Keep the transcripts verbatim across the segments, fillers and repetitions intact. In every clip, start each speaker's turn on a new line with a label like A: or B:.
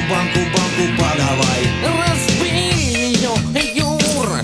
A: банку, банку подавай.
B: Разбей ее, Юра.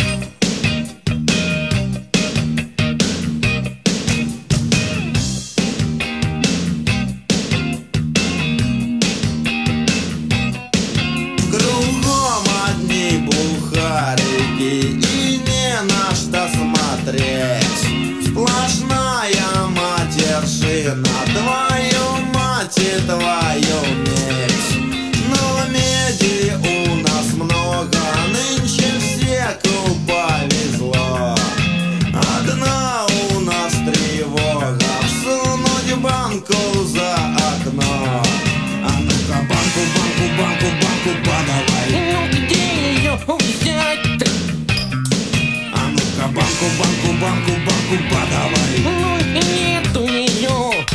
A: Кругом одни бухарики и не на что смотреть. Сплошная матершина, твою мать и твою медь. Но меди у нас много, нынче всеку повезло. Одна у нас тревога, всунуть банку за окно. А ну-ка банку, банку, банку, банку подавай.
B: Ну где ее взять-то?
A: А ну-ка банку, банку, банку, банку подавай.
B: Ну нету ее.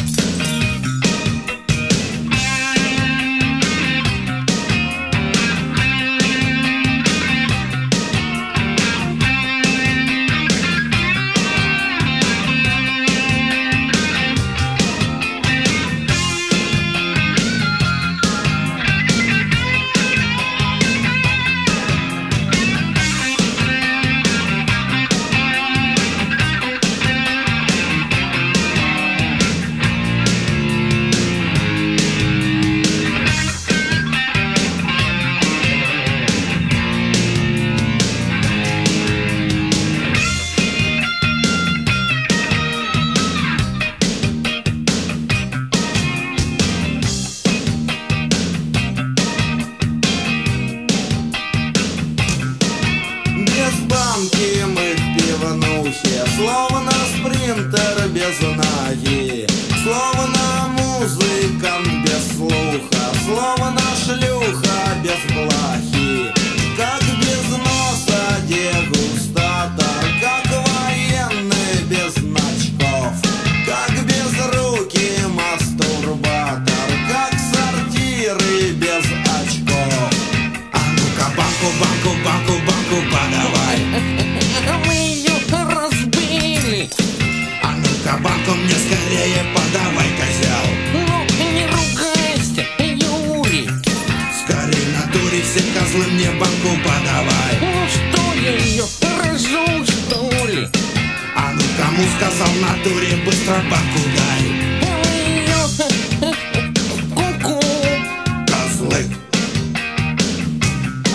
A: Без банки мы в пивнухе, словно спринтер без ноги, словно музыкант без слуха, словно шлюха без блохи. Как без носа дегустатор, как военный без значков, как без руки мастурбатор, как сортиры без очков. А ну-ка банку, банку, банку, банку подавай.
B: Мы ее разбили.
A: А ну-ка банку мне скорее подавай, козел.
B: Ну не ругайся, Юрий.
A: Скорей на дуре все козлы мне банку подавай.
B: Ну что я ее разжул, что ли?
A: А ну кому сказал на дуре быстро банку